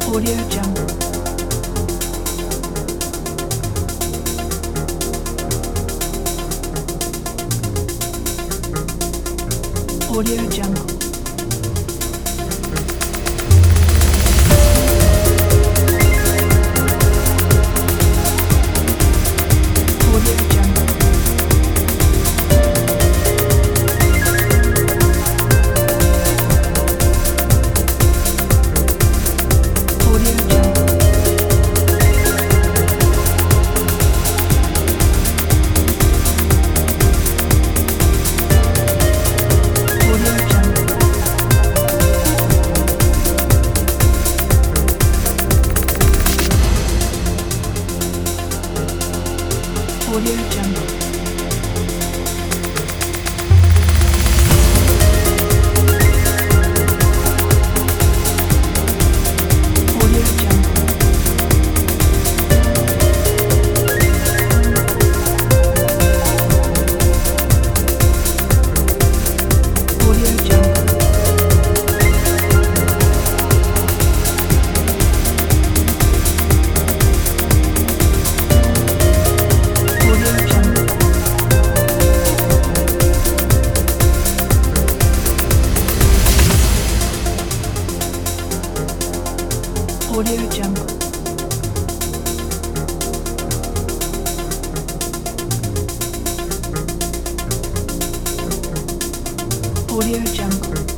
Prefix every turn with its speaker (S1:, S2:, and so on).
S1: Audio Jungle. Audio Jungle. Audio Jungle. Audio Jungle. Audio Jungle. Audio Jungle. Audio Jungle. Audio Jungle. Audio Jungle. Audio Jungle. Audio Jungle.